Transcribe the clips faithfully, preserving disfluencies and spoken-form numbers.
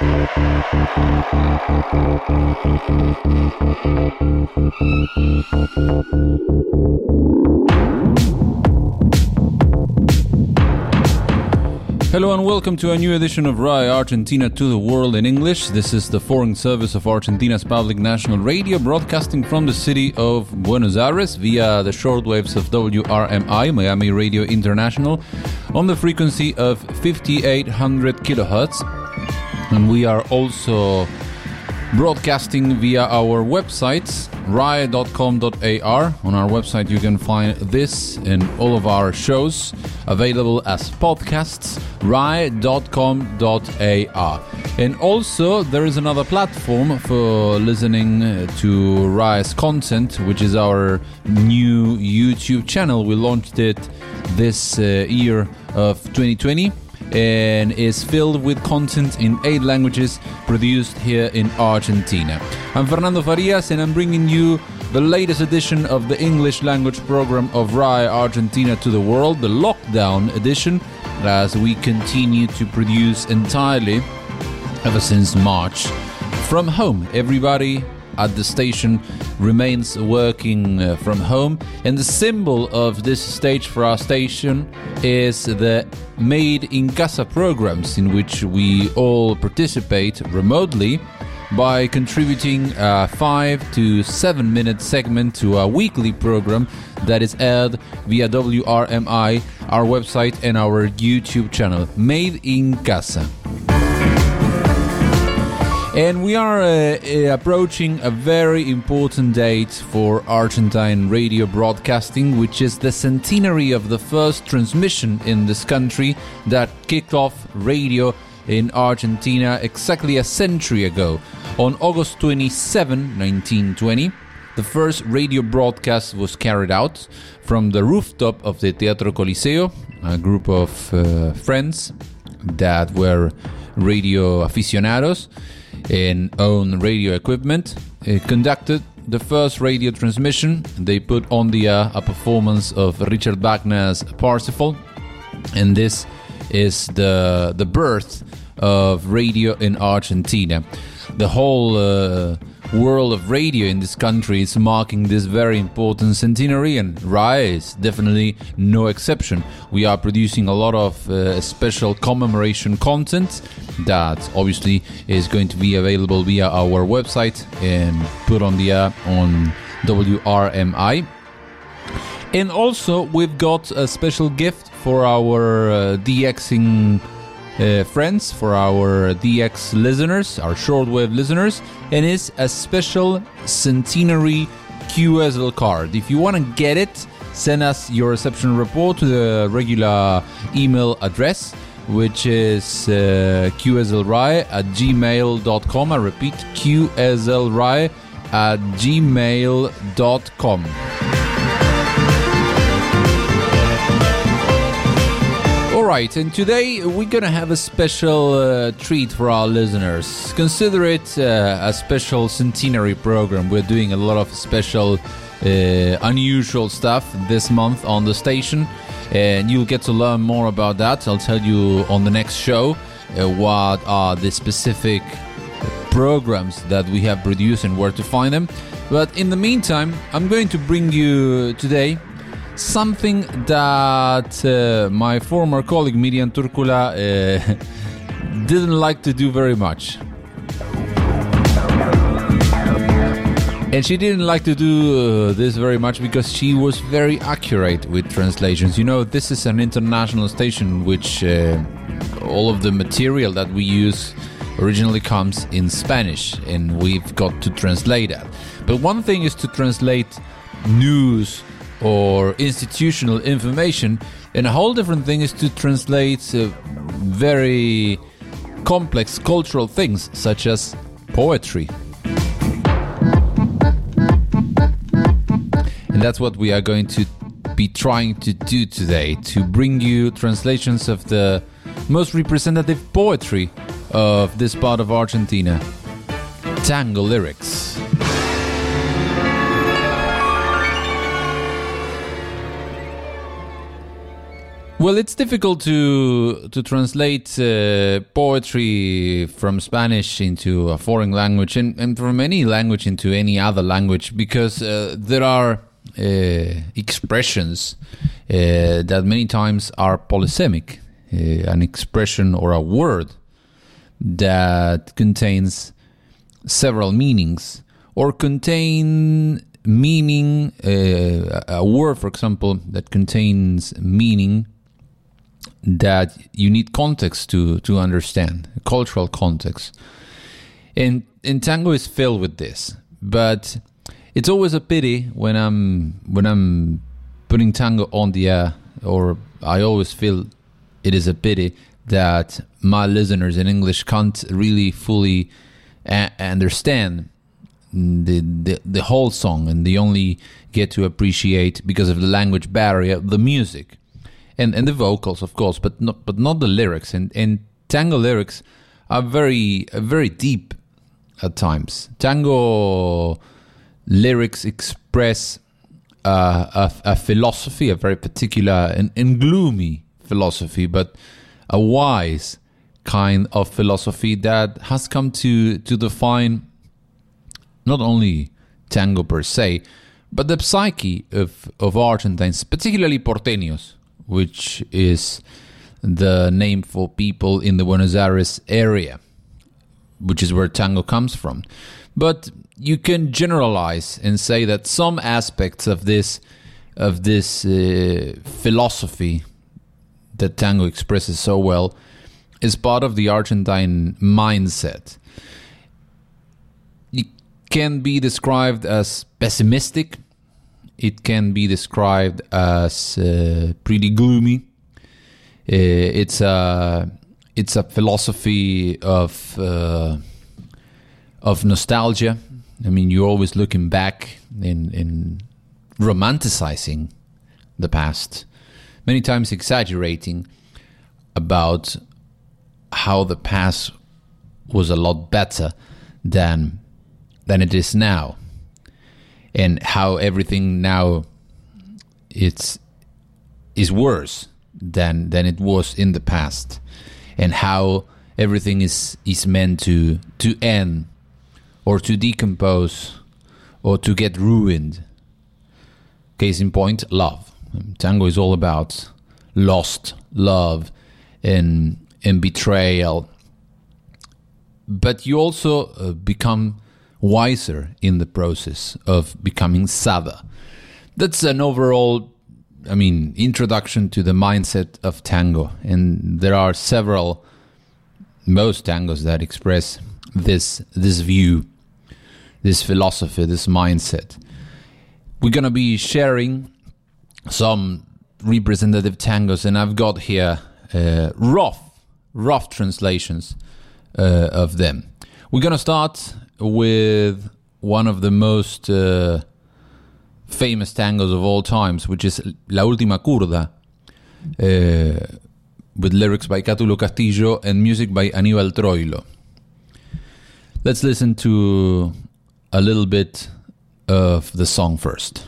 Hello and welcome to a new edition of R A I Argentina to the World in English. This is the foreign service of Argentina's public national radio, broadcasting from the city of Buenos Aires via the shortwaves of W R M I, Miami Radio International, on the frequency of fifty-eight hundred kilohertz. And we are also broadcasting via our websites, R A I dot com dot A R. On our website you can find this and all of our shows available as podcasts, R A I dot com dot A R. And also there is another platform for listening to R A I's content, which is our new YouTube channel. We launched it this uh, year of twenty twenty. And is filled with content in eight languages produced here in Argentina. I'm Fernando Farias and I'm bringing you the latest edition of the English language program of R A I Argentina to the World, the lockdown edition, as we continue to produce entirely, ever since March, from home. Everybody at the station remains working uh, from home, and the symbol of this stage for our station is the Made in Casa programs, in which we all participate remotely by contributing a five to seven minute segment to a weekly program that is aired via W R M I, our website and our YouTube channel, Made in Casa. And we are uh, approaching a very important date for Argentine radio broadcasting, which is the centenary of the first transmission in this country that kicked off radio in Argentina exactly a century ago. On August twenty-seventh, nineteen twenty, the first radio broadcast was carried out from the rooftop of the Teatro Coliseo, a group of uh, friends that were radio aficionados and own radio equipment, uh, conducted the first radio transmission. They put on the uh, a performance of Richard Wagner's Parsifal, and this is the the birth of radio in Argentina. The whole uh, world of radio in this country is marking this very important centenary, and R A I is definitely no exception. We are producing a lot of uh, special commemoration content that obviously is going to be available via our website and put on the air on W R M I. And also we've got a special gift for our uh, DXing Uh, friends, for our D X listeners, our shortwave listeners, and it's a special centenary Q S L card. If you want to get it, send us your reception report to the regular email address, which is uh, Q S L R A I at gmail dot com. I repeat, Q S L R A I at gmail dot com. Alright, and today we're gonna have a special uh, treat for our listeners. Consider it uh, a special centenary program. We're doing a lot of special, uh, unusual stuff this month on the station, and you'll get to learn more about that. I'll tell you on the next show uh, what are the specific programs that we have produced and where to find them. But in the meantime, I'm going to bring you today something that uh, my former colleague Miriam Turkula uh, didn't like to do very much. And she didn't like to do uh, this very much because she was very accurate with translations. You know, this is an international station which uh, all of the material that we use originally comes in Spanish, and we've got to translate that. But one thing is to translate news or institutional information, and a whole different thing is to translate uh, very complex cultural things such as poetry. And that's what we are going to be trying to do today, to bring you translations of the most representative poetry of this part of Argentina, tango lyrics. Well, it's difficult to to translate uh, poetry from Spanish into a foreign language and, and from any language into any other language because uh, there are uh, expressions uh, that many times are polysemic. Uh, an expression or a word that contains several meanings or contain meaning, uh, a word, for example, that contains meaning that you need context to to understand, cultural context. And, and tango is filled with this, but it's always a pity when I'm when I'm putting tango on the air, or I always feel it is a pity that my listeners in English can't really fully a- understand the, the the whole song, and they only get to appreciate, because of the language barrier, the music. And and the vocals, of course, but not but not the lyrics. And and tango lyrics are very uh, very deep at times. Tango lyrics express uh, a, a philosophy, a very particular and, and gloomy philosophy, but a wise kind of philosophy that has come to to define not only tango per se, but the psyche of of Argentines, particularly porteños, which is the name for people in the Buenos Aires area, which is where tango comes from. But you can generalize and say that some aspects of this of this uh, philosophy that tango expresses so well is part of the Argentine mindset. It can be described as pessimistic. It can be described as uh, pretty gloomy. Uh, it's a it's a philosophy of uh, of nostalgia. I mean, you're always looking back in in romanticizing the past, many times exaggerating about how the past was a lot better than than it is now. And how everything now it's is worse than than it was in the past, and how everything is is meant to to end, or to decompose, or to get ruined. Case in point, love. Tango is all about lost love and and betrayal. But you also uh, become wiser in the process of becoming sadder. That's an overall, I mean, introduction to the mindset of tango. And there are several, most tangos that express this this view, this philosophy, this mindset. We're going to be sharing some representative tangos, and I've got here uh, rough, rough translations uh, of them. We're going to start with one of the most uh, famous tangos of all times, which is La Última Curda, uh, with lyrics by Cátulo Castillo and music by Aníbal Troilo. Let's listen to a little bit of the song first.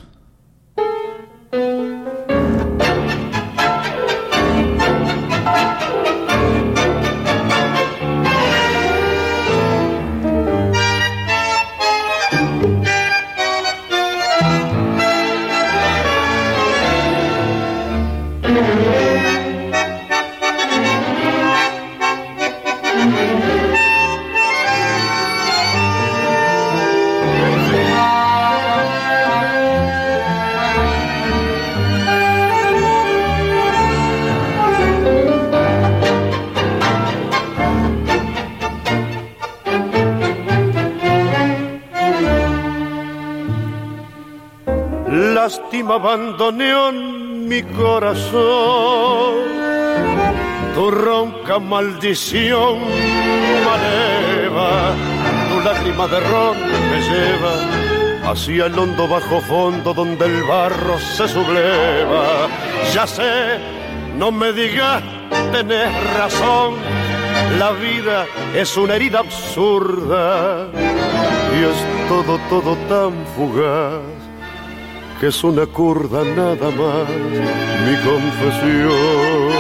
Lástima abandoneó mi corazón, tu ronca maldición maleva, tu lágrima de ron me lleva hacia el hondo bajo fondo donde el barro se subleva. Ya sé, no me digas, tenés razón, la vida es una herida absurda y es todo, todo tan fugaz que es una curda nada más, mi confesión.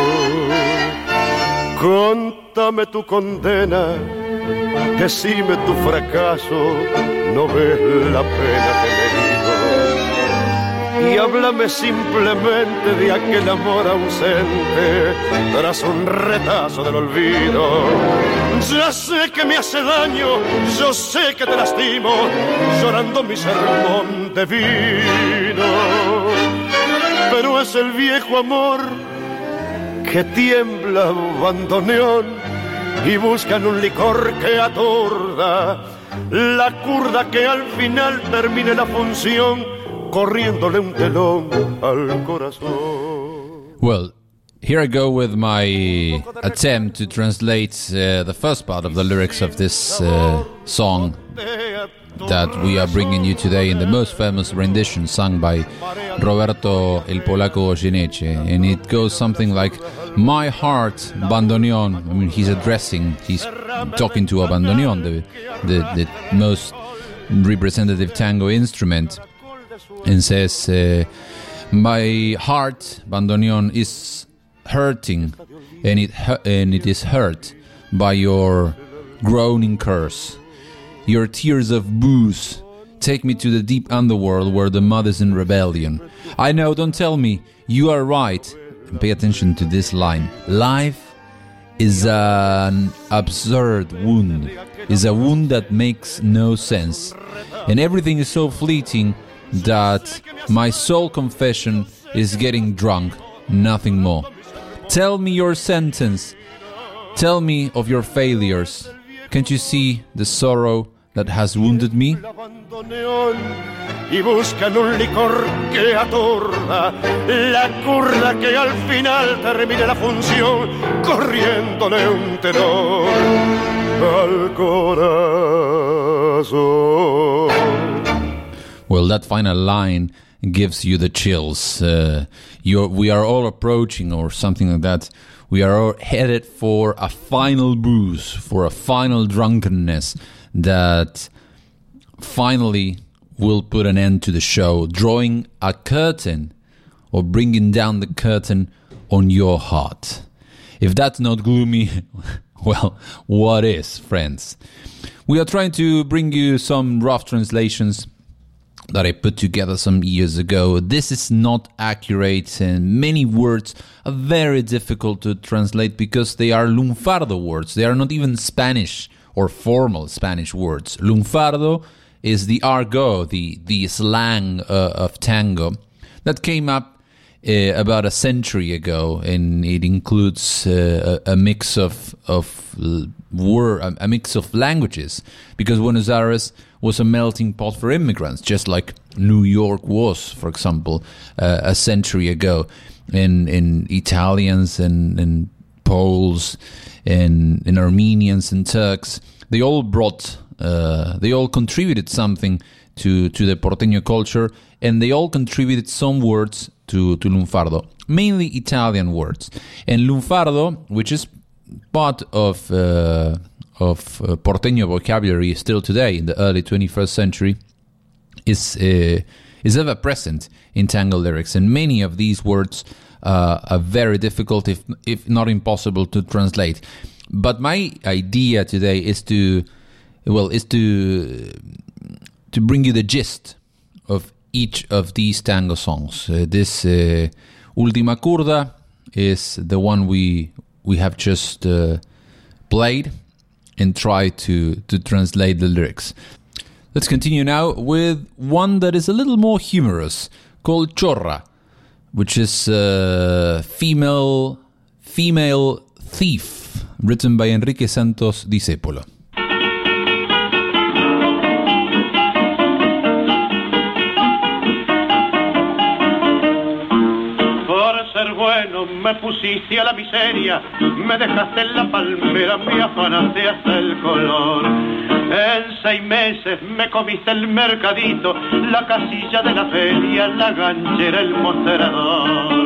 Contame tu condena, decime tu fracaso, no ves la pena que me digo. Y háblame simplemente de aquel amor ausente tras un retazo del olvido. Ya sé que me hace daño, yo sé que te lastimo, llorando mi sermón de vino. Pero es el viejo amor que tiembla bandoneón y buscan un licor que aturda la curda que al final termine la función corriéndole un telón al corazón. Well, here I go with my attempt to translate uh, the first part of the lyrics of this uh, song that we are bringing you today in the most famous rendition sung by Roberto El Polaco Goyeneche. And it goes something like, my heart, bandoneon. I mean, he's addressing, he's talking to a bandoneon, the, the, the most representative tango instrument, and says, uh, my heart, bandoneon, is hurting, and it and it is hurt by your groaning curse. Your tears of booze take me to the deep underworld where the mud is in rebellion. I know, don't tell me, you are right. And pay attention to this line. Life is an absurd wound, is a wound that makes no sense. And everything is so fleeting that my sole confession is getting drunk, nothing more. Tell me your sentence. Tell me of your failures. Can't you see the sorrow that has wounded me? Y buscan un licor que aturda la curda que al final termine la función corriéndole un tenor al corazón. Well, that final line gives you the chills. Uh, you're, we are all approaching, or something like that. We are all headed for a final booze, for a final drunkenness that finally will put an end to the show, drawing a curtain or bringing down the curtain on your heart. If that's not gloomy, well, what is, friends? We are trying to bring you some rough translations that I put together some years ago. This is not accurate, and many words are very difficult to translate because they are lunfardo words. They are not even Spanish or formal Spanish words. Lunfardo is the argot, the, the slang uh, of tango that came up uh, about a century ago, and it includes uh, a, a mix of of word, a mix of languages, because Buenos Aires was a melting pot for immigrants, just like New York was, for example, uh, a century ago. And, and Italians and, and Poles and, and Armenians and Turks, they all brought, uh, they all contributed something to, to the Porteño culture, and they all contributed some words to, to Lunfardo, mainly Italian words. And Lunfardo, which is part of uh, of uh, Porteño vocabulary still today in the early twenty-first century, is uh, is ever present in tango lyrics, and many of these words uh, are very difficult, if if not impossible, to translate. But my idea today is to, well, is to to bring you the gist of each of these tango songs. Uh, this uh, Última Curda is the one we we have just uh, played, and try to, to translate the lyrics. Let's continue now with one that is a little more humorous, called Chorra, which is uh, female female thief, written by Enrique Santos Discépolo. Me pusiste a la miseria, me dejaste en la palmera, me afanaste hasta el color. En seis meses me comiste el mercadito, la casilla de la feria, la ganchera, el mostrador.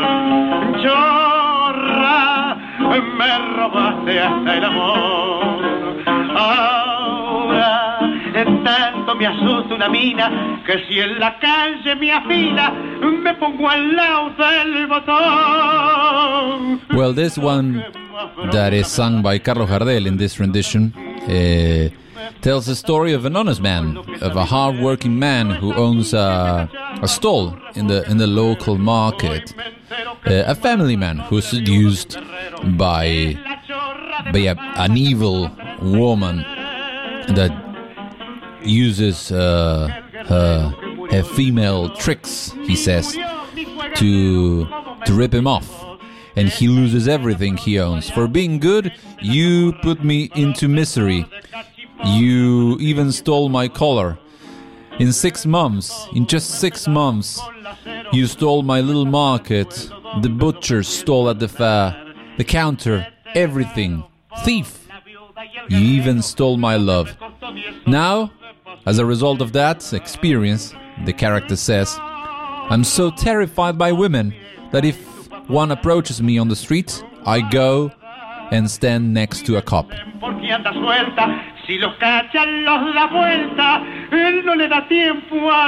Chorra, me robaste hasta el amor. Ahora, tan pronto me asusta una mina, que si en la calle me afila, me pongo al lado del botón. Well, this one that is sung by Carlos Gardel in this rendition uh, tells the story of an honest man, of a hard-working man who owns a, a stall in the in the local market. Uh, a family man who's seduced by, by a, an evil woman that uses uh, her, her female tricks, he says, to to rip him off. And he loses everything he owns. For being good, you put me into misery. You even stole my collar. In six months, in just six months, you stole my little market. The butcher stole at the fair. The counter, everything. Thief! You even stole my love. Now, as a result of that experience, the character says, I'm so terrified by women that if one approaches me on the street, I go and stand next to a cop. Si los cachan, los da vuelta, él no le da tiempo a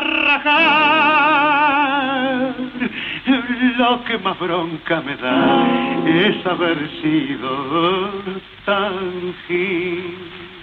rajar. Lo que más bronca me da es haber sido tan gil.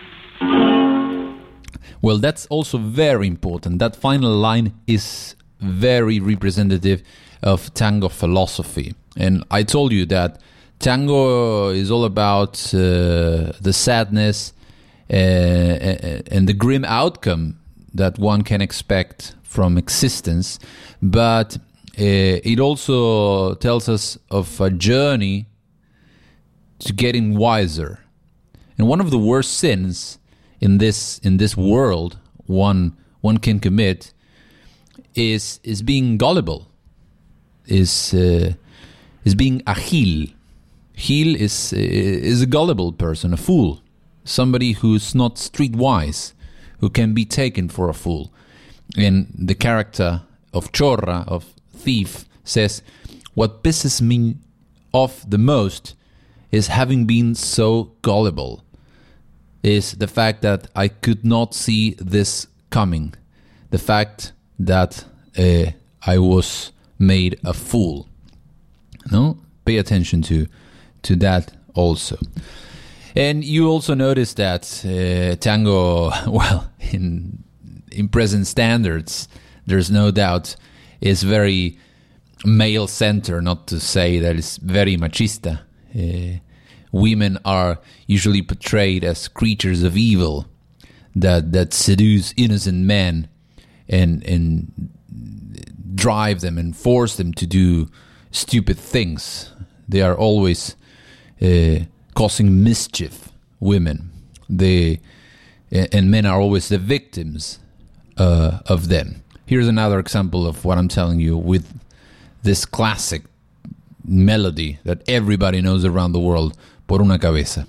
Well, that's also very important. That final line is very representative of tango philosophy. And I told you that tango is all about uh, the sadness Uh, and the grim outcome that one can expect from existence, but uh, it also tells us of a journey to getting wiser. And one of the worst sins in this in this world one one can commit is is being gullible, is uh, is being a gil. Gil is uh, is a gullible person, a fool. Somebody who's not streetwise, who can be taken for a fool. And the character of Chorra, of Thief, says, what pisses me off the most is having been so gullible, is the fact that I could not see this coming, the fact that uh, I was made a fool. No? Pay attention to, to that also. And you also notice that uh, tango, well, in in present standards, there's no doubt, is very male-centered, not to say that it's very machista. Uh, women are usually portrayed as creatures of evil that that seduce innocent men and and drive them and force them to do stupid things. They are always Uh, causing mischief, women. They and men are always the victims uh, of them. Here's another example of what I'm telling you with this classic melody that everybody knows around the world, Por una cabeza.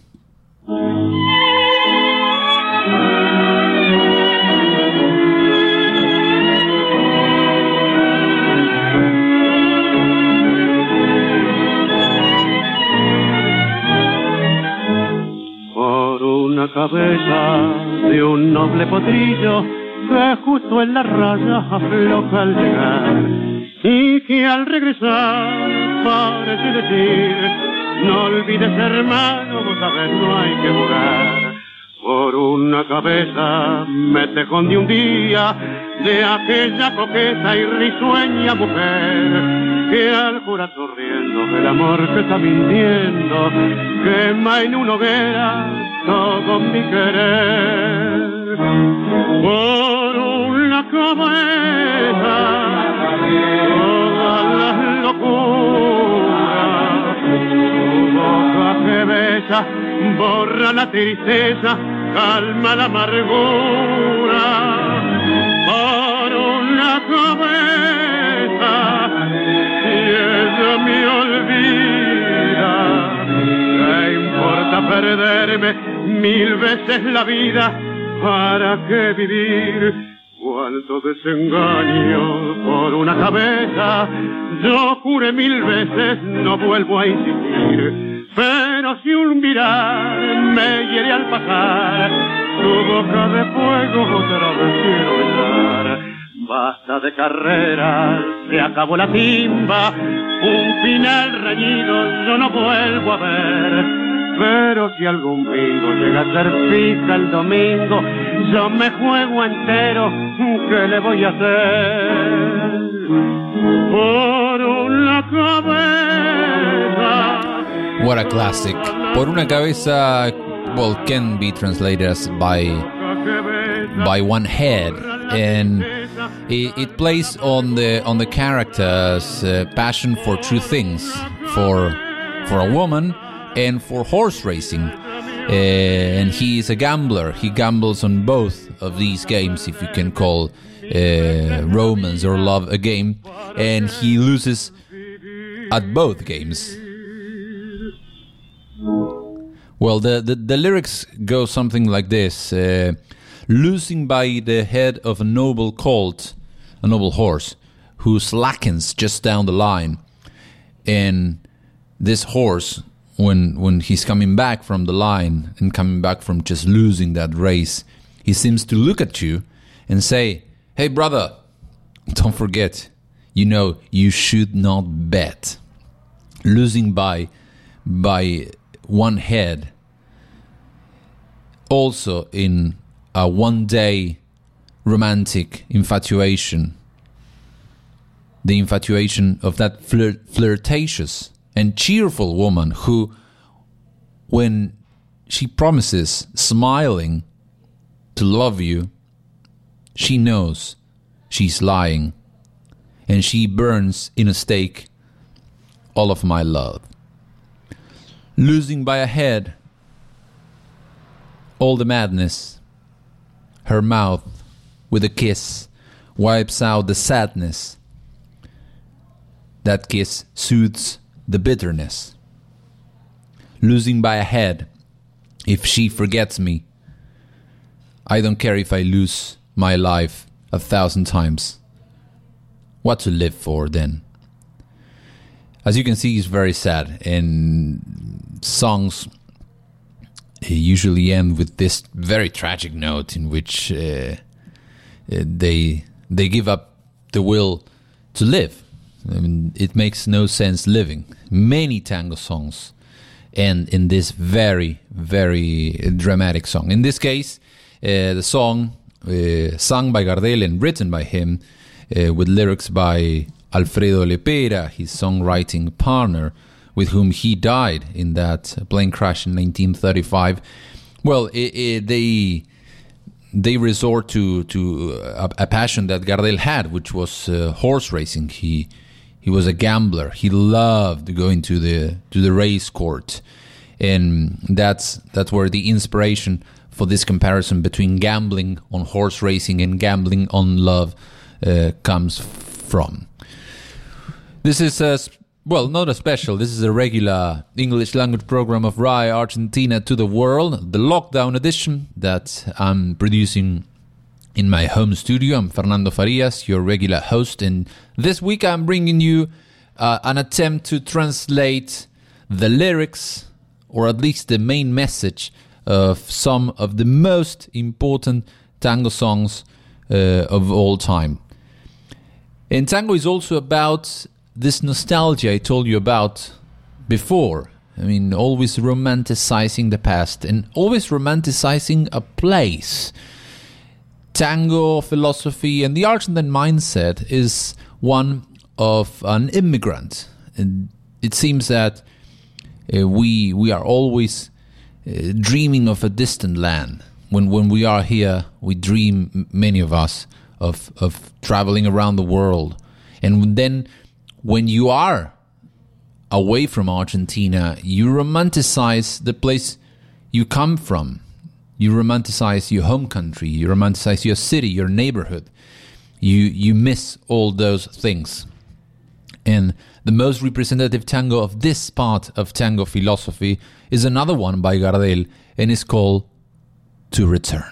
Una cabeza de un noble potrillo que justo en la raya afloja al llegar y que al regresar parece decir no olvides hermano, vos sabés no hay que jugar. Por una cabeza me te escondí un día de aquella coqueta y risueña mujer que al jurar sonriendo que el amor que está mintiendo quema en una hoguera todo mi querer. Por una cabeza todas las locuras, tu boca que besa borra la tristeza, calma la amargura. Por una cabeza si ella me olvida, ¿qué importa perderme mil veces la vida? ¿Para qué vivir? Cuánto desengaño por una cabeza. Yo juré mil veces, no vuelvo a insistir. Pero si un mirar me hiere al pasar, tu boca de fuego otra vez quiero besar. Basta de carreras, se acabó la timba, un final reñido yo no vuelvo a ver. Pero si algún bingo llega a ser fija el domingo, yo me juego entero, ¿qué le voy a hacer? Por una cabeza. What a classic. Por una cabeza, well, can be translated as by by one head, and it, it plays on the on the character's uh, passion for true things, for for a woman and for horse racing. Uh, and he is a gambler. He gambles on both of these games, if you can call uh, romance or love a game, and he loses at both games. Well, the, the, the lyrics go something like this. Uh, Losing by the head of a noble colt, a noble horse, who slackens just down the line. And this horse, when when he's coming back from the line and coming back from just losing that race, he seems to look at you and say, hey, brother, don't forget, you know, you should not bet. Losing by by one head, also in a one-day romantic infatuation, the infatuation of that flir- flirtatious and cheerful woman who, when she promises, smiling, to love you, she knows she's lying, and she burns in a stake all of my love. Losing by a head, all the madness. Her mouth, with a kiss, wipes out the sadness. That kiss soothes the bitterness. Losing by a head, if she forgets me, I don't care if I lose my life a thousand times. What to live for then? As you can see, it's very sad, and songs usually end with this very tragic note in which uh, they they give up the will to live. I mean, it makes no sense living. Many tango songs end in this very, very dramatic song. In this case, uh, the song uh, sung by Gardel and written by him, uh, with lyrics by Alfredo Lepera, his songwriting partner, with whom he died in that plane crash in nineteen thirty-five. Well, it, it, they they resort to to a, a passion that Gardel had, which was uh, horse racing. He he was a gambler. He loved going to the to the race court, and that's that's where the inspiration for this comparison between gambling on horse racing and gambling on love uh, comes from. This is a Well, not a special. This is a regular English language program of R A I Argentina to the World, the lockdown edition that I'm producing in my home studio. I'm Fernando Farias, your regular host, and this week I'm bringing you uh, an attempt to translate the lyrics, or at least the main message, of some of the most important tango songs uh, of all time. And tango is also about this nostalgia I told you about before. I mean, always romanticizing the past and always romanticizing a place. Tango philosophy and the Argentine mindset is one of an immigrant. And it seems that uh, we we are always uh, dreaming of a distant land. When when we are here, we dream, many of us, of of traveling around the world. And then when you are away from Argentina, you romanticize the place you come from. You romanticize your home country. You romanticize your city, your neighborhood. You you miss all those things. And the most representative tango of this part of tango philosophy is another one by Gardel, and it's called To Return.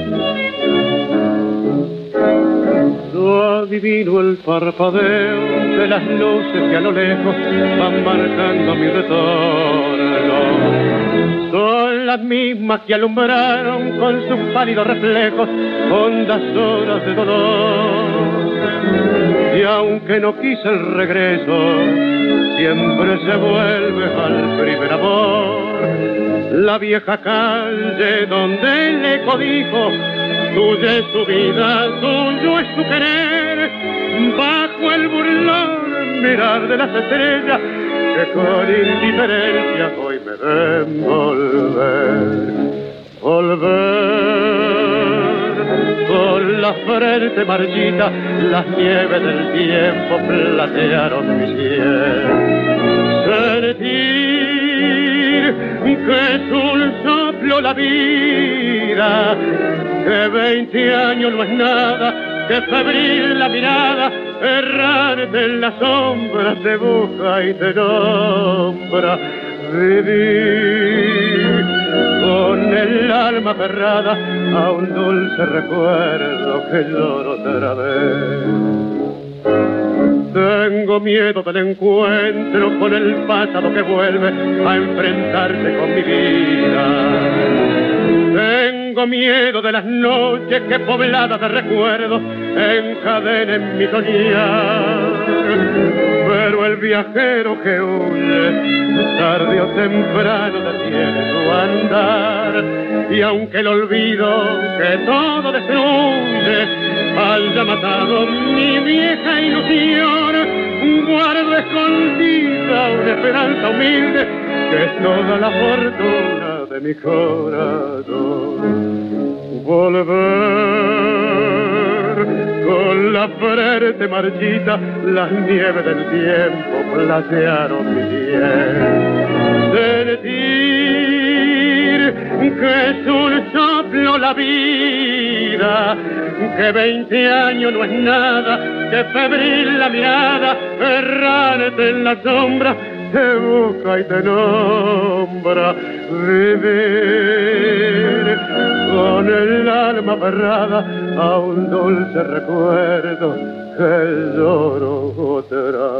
Adivino el parpadeo de las luces que a lo lejos van marcando mi retorno. Son las mismas que alumbraron con sus pálidos reflejos hondas horas de dolor. Y aunque no quise el regreso, siempre se vuelve al primer amor. La vieja calle donde el eco dijo, tuya es su vida, tuyo es su querer, bajo el burlón mirar de las estrellas que con indiferencia hoy me ven volver, volver. Con la frente marchita, las nieves del tiempo platearon mi piel. Sentir que es un soplo la vida, que veinte años no es nada, que febril la mirada, errante en las sombras te busca y te nombra. Vivir con el alma aferrada a un dulce recuerdo que lloro otra vez. Tengo miedo del encuentro con el pasado que vuelve a enfrentarse con mi vida. Tengo miedo de las noches que pobladas de recuerdos encadenen mi soñar. Pero el viajero que huye, tarde o temprano detiene su andar. Y aunque el olvido que todo destruye haya matado mi vieja ilusión, guardo escondida una esperanza humilde que es toda la fortuna de mi corazón. Volver con la frente marchita, las nieves del tiempo platearon mi piel. Sentir que es un soplo la vida, que veinte años no es nada, que febril la mirada, errante en la sombra, te busca y te nombra. Vivir con el alma aferrada a un dulce recuerdo que lloro otra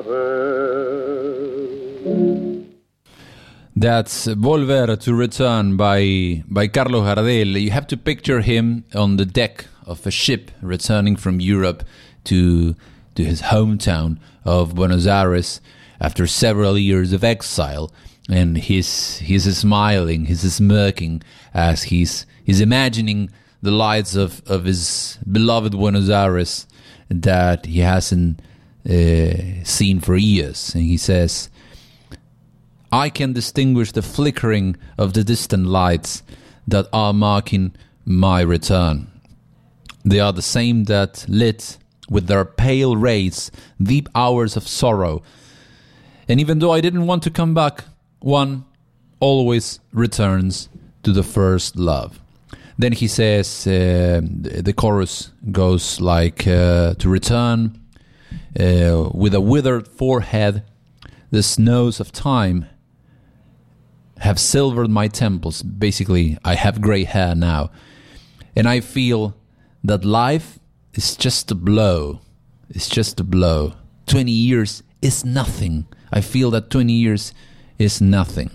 vez. That's Volver, to Return by by Carlos Gardel. You have to picture him on the deck of a ship returning from Europe to to his hometown of Buenos Aires after several years of exile, and he's he's smiling, he's smirking as he's he's imagining the lights of, of his beloved Buenos Aires that he hasn't uh, seen for years, and he says, I can distinguish the flickering of the distant lights that are marking my return. They are the same that lit with their pale rays deep hours of sorrow. And even though I didn't want to come back, one always returns to the first love. Then he says, uh, the chorus goes like, uh, to return uh, with a withered forehead, the snows of time have silvered my temples. Basically, I have gray hair now. And I feel that life is just a blow. It's just a blow. twenty years is nothing. I feel that twenty years is nothing.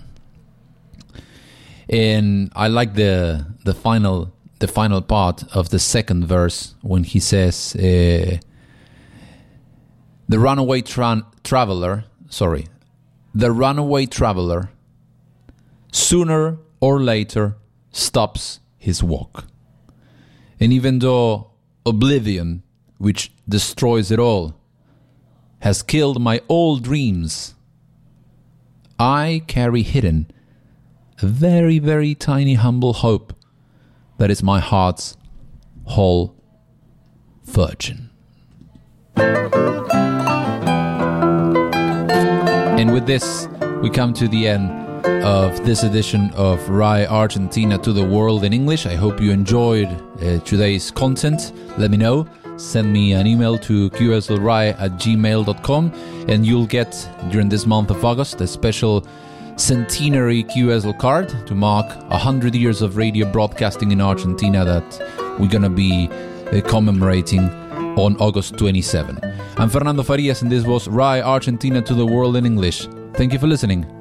And I like the the final the final part of the second verse when he says, uh, the runaway tra- traveler, sorry, the runaway traveler sooner or later stops his walk. And even though oblivion, which destroys it all, has killed my old dreams, I carry hidden a very, very tiny humble hope that is my heart's whole virgin. And with this, we come to the end of this edition of R A I Argentina to the World in English. I hope you enjoyed uh, today's content. Let me know. Send me an email to q s l r a i at gmail dot com, and you'll get, during this month of August, a special centenary Q S L card to mark one hundred years of radio broadcasting in Argentina that we're going to be uh, commemorating on August twenty-seventh. I'm Fernando Farias, and this was R A I Argentina to the World in English. Thank you for listening.